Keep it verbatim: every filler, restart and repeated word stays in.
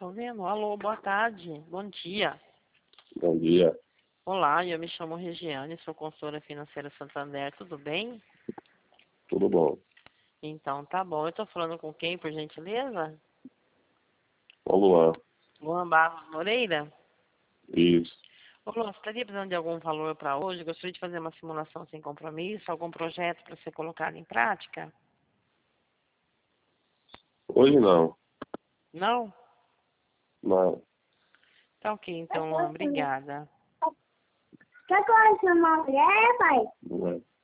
tô vendo. Alô, boa tarde. Bom dia. Bom dia. Olá, eu me chamo Regiane, sou consultora financeira Santander, tudo bem? Tudo bom. Então, tá bom. Eu tô falando com quem, por gentileza? Ô, Luan. Luan Barros Moreira? Isso. Ô, Luan, você estaria precisando de algum valor para hoje? Gostaria de fazer uma simulação sem compromisso, algum projeto para ser colocado em prática? Hoje não. Não? Não. Tá ok, então, Luan, obrigada. Quer conhecer uma mulher, pai? Não é.